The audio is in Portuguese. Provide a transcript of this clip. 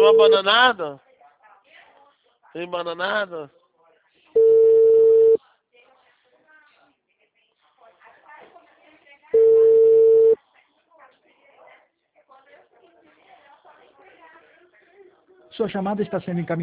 uma bananada? Tem bananada? Sua chamada está sendo encaminhada.